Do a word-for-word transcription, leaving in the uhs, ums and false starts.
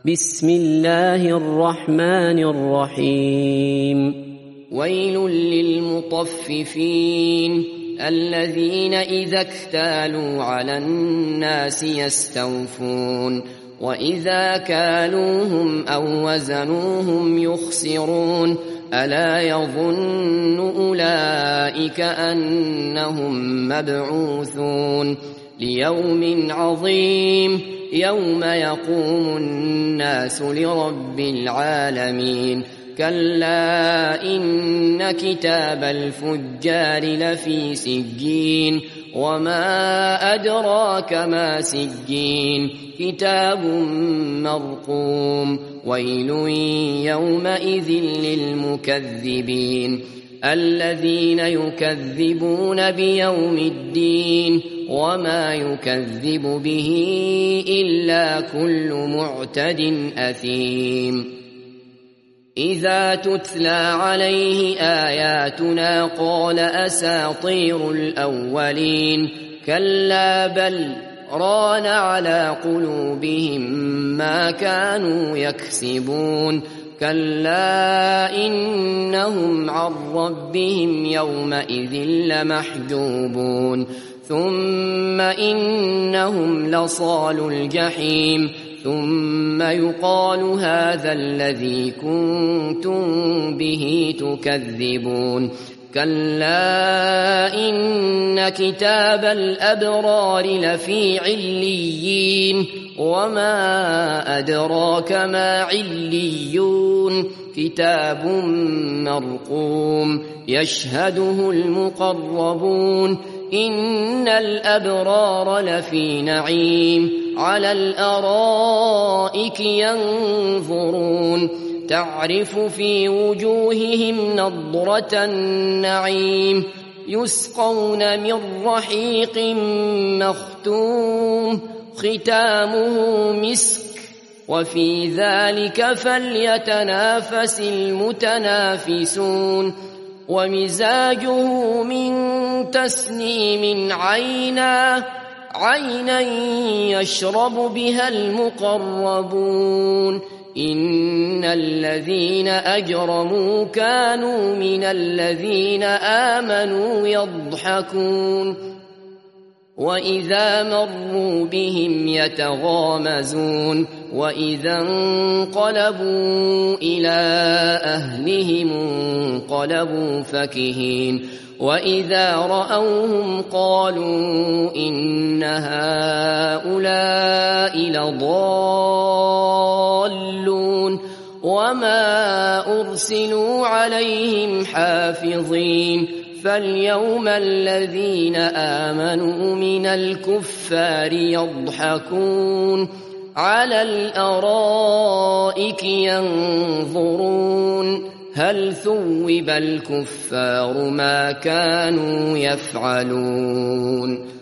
بسم الله الرحمن الرحيم ويل للمطففين الذين إذا اكتالوا على الناس يستوفون وإذا كالوهم أو وزنوهم يخسرون ألا يظن أولئك أنهم مبعوثون ليوم عظيم يوم يقوم الناس لرب العالمين كلا إن كتاب الفجار لفي سجين وما أدراك ما سجين كتاب مرقوم ويل يومئذ للمكذبين الذين يكذبون بيوم الدين وما يكذب به إلا كل معتد أثيم إذا تتلى عليه آياتنا قال أساطير الأولين كلا بل ران على قلوبهم ما كانوا يكسبون كلا إنهم عن ربهم يومئذ لمحجوبون ثم إنهم لصالو الجحيم ثم يقال هذا الذي كنتم به تكذبون كلا إن كتاب الأبرار لفي عليين وما أدراك ما عليون كتاب مرقوم يشهده المقربون إن الأبرار لفي نعيم على الأرائك ينظرون تعرف في وجوههم نضرة النعيم يسقون من رحيق مختوم ختامه مسك وفي ذلك فليتنافس المتنافسون ومزاجه من تسنيم عينا عينا يشرب بها المقربون إن الذين أجرموا كانوا من الذين آمنوا يضحكون وإذا مروا بهم يتغامزون وإذا انقلبوا إلى أهلهم انقلبوا فكهين وإذا رأوهم قالوا إن هؤلاء لضالون وما أرسلوا عليهم حافظين فاليوم الذين آمنوا من الكفار يضحكون على الأرائك ينظرون هل ثوب الكفار ما كانوا يفعلون